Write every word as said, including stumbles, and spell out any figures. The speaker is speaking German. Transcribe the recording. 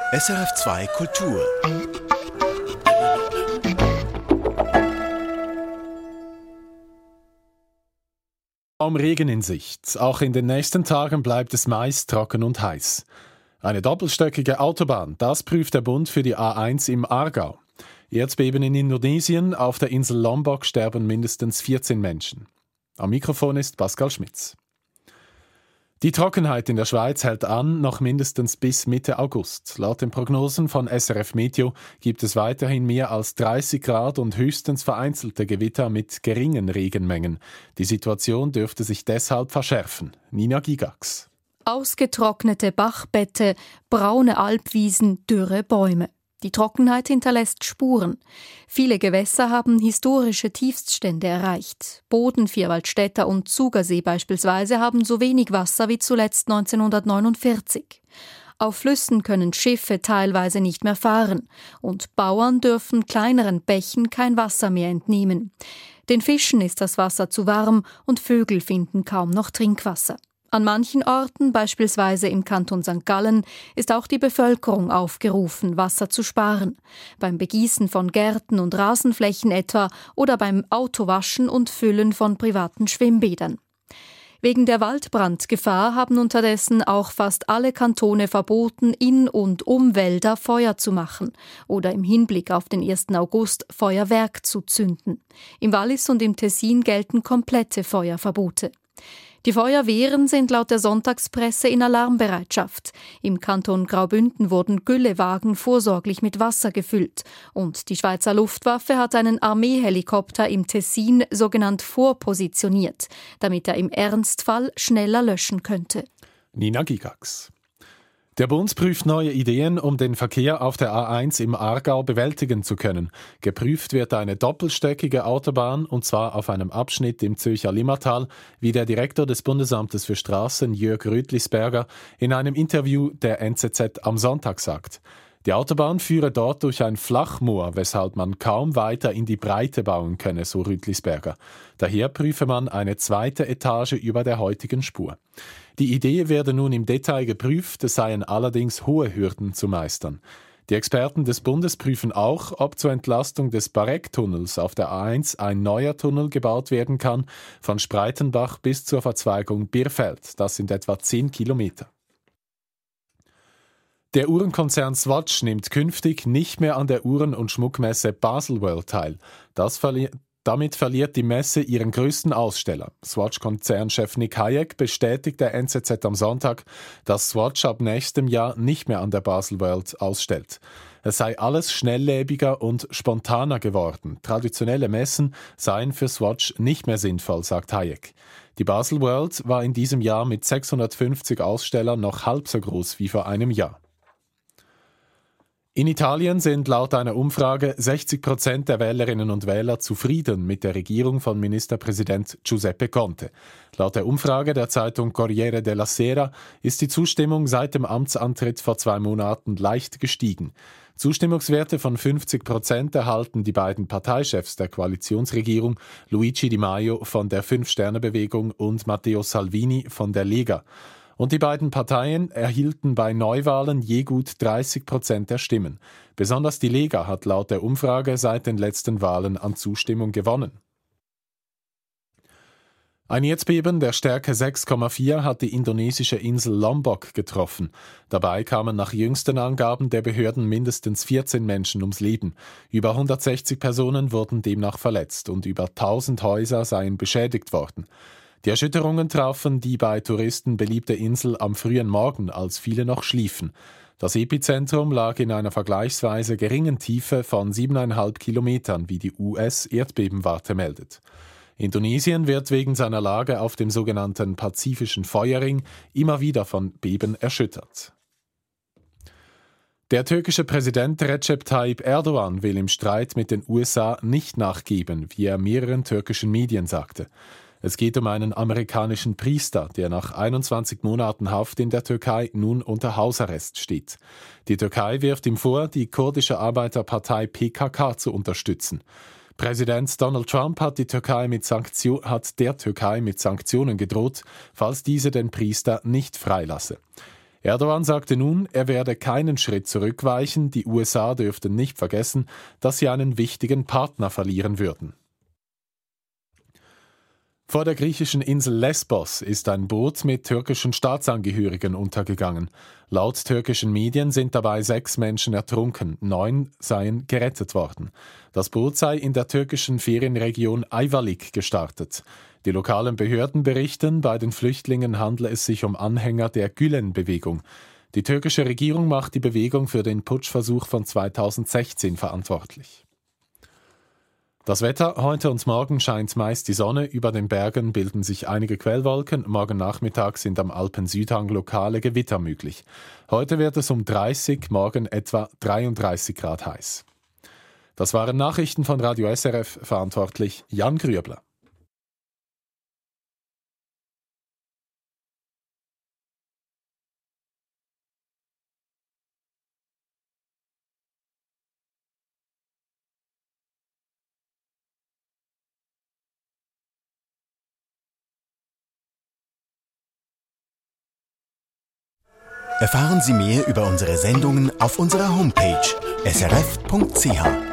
S R F zwei Kultur. Kaum Regen in Sicht. Auch in den nächsten Tagen bleibt es meist trocken und heiß. Eine doppelstöckige Autobahn, das prüft der Bund für die A eins im Aargau. Erdbeben in Indonesien, auf der Insel Lombok sterben mindestens vierzehn Menschen. Am Mikrofon ist Pascal Schmitz. Die Trockenheit in der Schweiz hält an, noch mindestens bis Mitte August. Laut den Prognosen von S R F Meteo gibt es weiterhin mehr als dreißig Grad und höchstens vereinzelte Gewitter mit geringen Regenmengen. Die Situation dürfte sich deshalb verschärfen. Nina Gigax. Ausgetrocknete Bachbette, braune Alpwiesen, dürre Bäume. Die Trockenheit hinterlässt Spuren. Viele Gewässer haben historische Tiefststände erreicht. Boden, Vierwaldstätter und Zugersee beispielsweise haben so wenig Wasser wie zuletzt neunzehnhundertneunundvierzig. Auf Flüssen können Schiffe teilweise nicht mehr fahren und Bauern dürfen kleineren Bächen kein Wasser mehr entnehmen. Den Fischen ist das Wasser zu warm und Vögel finden kaum noch Trinkwasser. An manchen Orten, beispielsweise im Kanton Sankt Gallen, ist auch die Bevölkerung aufgerufen, Wasser zu sparen. Beim Begießen von Gärten und Rasenflächen etwa oder beim Autowaschen und Füllen von privaten Schwimmbädern. Wegen der Waldbrandgefahr haben unterdessen auch fast alle Kantone verboten, in und um Wälder Feuer zu machen oder im Hinblick auf den ersten August Feuerwerk zu zünden. Im Wallis und im Tessin gelten komplette Feuerverbote. Die Feuerwehren sind laut der Sonntagspresse in Alarmbereitschaft. Im Kanton Graubünden wurden Güllewagen vorsorglich mit Wasser gefüllt. Und die Schweizer Luftwaffe hat einen Armeehelikopter im Tessin sogenannt vorpositioniert, damit er im Ernstfall schneller löschen könnte. Nina Gigax. Der Bund prüft neue Ideen, um den Verkehr auf der A eins im Aargau bewältigen zu können. Geprüft wird eine doppelstöckige Autobahn, und zwar auf einem Abschnitt im Zürcher Limmatal, wie der Direktor des Bundesamtes für Straßen, Jörg Rütlisberger, in einem Interview der N Z Z am Sonntag sagt. Die Autobahn führe dort durch ein Flachmoor, weshalb man kaum weiter in die Breite bauen könne, so Rütlisberger. Daher prüfe man eine zweite Etage über der heutigen Spur. Die Idee werde nun im Detail geprüft, es seien allerdings hohe Hürden zu meistern. Die Experten des Bundes prüfen auch, ob zur Entlastung des Bareck-Tunnels auf der A eins ein neuer Tunnel gebaut werden kann, von Spreitenbach bis zur Verzweigung Birfeld. Das sind etwa zehn Kilometer. Der Uhrenkonzern Swatch nimmt künftig nicht mehr an der Uhren- und Schmuckmesse Baselworld teil. Das verli- Damit verliert die Messe ihren größten Aussteller. Swatch-Konzernchef Nick Hayek bestätigt der N Z Z am Sonntag, dass Swatch ab nächstem Jahr nicht mehr an der Baselworld ausstellt. Es sei alles schnelllebiger und spontaner geworden. Traditionelle Messen seien für Swatch nicht mehr sinnvoll, sagt Hayek. Die Baselworld war in diesem Jahr mit sechshundertfünfzig Ausstellern noch halb so groß wie vor einem Jahr. In Italien sind laut einer Umfrage sechzig Prozent der Wählerinnen und Wähler zufrieden mit der Regierung von Ministerpräsident Giuseppe Conte. Laut der Umfrage der Zeitung Corriere della Sera ist die Zustimmung seit dem Amtsantritt vor zwei Monaten leicht gestiegen. Zustimmungswerte von fünfzig Prozent erhalten die beiden Parteichefs der Koalitionsregierung, Luigi Di Maio von der Fünf-Sterne-Bewegung und Matteo Salvini von der Lega. Und die beiden Parteien erhielten bei Neuwahlen je gut dreißig Prozent der Stimmen. Besonders die Lega hat laut der Umfrage seit den letzten Wahlen an Zustimmung gewonnen. Ein Erdbeben der Stärke sechs Komma vier hat die indonesische Insel Lombok getroffen. Dabei kamen nach jüngsten Angaben der Behörden mindestens vierzehn Menschen ums Leben. Über hundertsechzig Personen wurden demnach verletzt und über tausend Häuser seien beschädigt worden. Die Erschütterungen trafen die bei Touristen beliebte Insel am frühen Morgen, als viele noch schliefen. Das Epizentrum lag in einer vergleichsweise geringen Tiefe von siebeneinhalb Kilometern, wie die U S-Erdbebenwarte meldet. Indonesien wird wegen seiner Lage auf dem sogenannten Pazifischen Feuerring immer wieder von Beben erschüttert. Der türkische Präsident Recep Tayyip Erdogan will im Streit mit den U S A nicht nachgeben, wie er mehreren türkischen Medien sagte. Es geht um einen amerikanischen Priester, der nach einundzwanzig Monaten Haft in der Türkei nun unter Hausarrest steht. Die Türkei wirft ihm vor, die kurdische Arbeiterpartei P K K zu unterstützen. Präsident Donald Trump hat, die Türkei mit Sanktio- hat der Türkei mit Sanktionen gedroht, falls diese den Priester nicht freilasse. Erdogan sagte nun, er werde keinen Schritt zurückweichen, die U S A dürften nicht vergessen, dass sie einen wichtigen Partner verlieren würden. Vor der griechischen Insel Lesbos ist ein Boot mit türkischen Staatsangehörigen untergegangen. Laut türkischen Medien sind dabei sechs Menschen ertrunken, neun seien gerettet worden. Das Boot sei in der türkischen Ferienregion Ayvalık gestartet. Die lokalen Behörden berichten, bei den Flüchtlingen handle es sich um Anhänger der Gülen-Bewegung. Die türkische Regierung macht die Bewegung für den Putschversuch von zweitausendsechzehn verantwortlich. Das Wetter: Heute und morgen scheint meist die Sonne, über den Bergen bilden sich einige Quellwolken, morgen Nachmittag sind am Alpensüdhang lokale Gewitter möglich. Heute wird es um dreißig, morgen etwa dreiunddreißig Grad heiß. Das waren Nachrichten von Radio S R F, verantwortlich Jan Grüebler. Erfahren Sie mehr über unsere Sendungen auf unserer Homepage s r f punkt c h.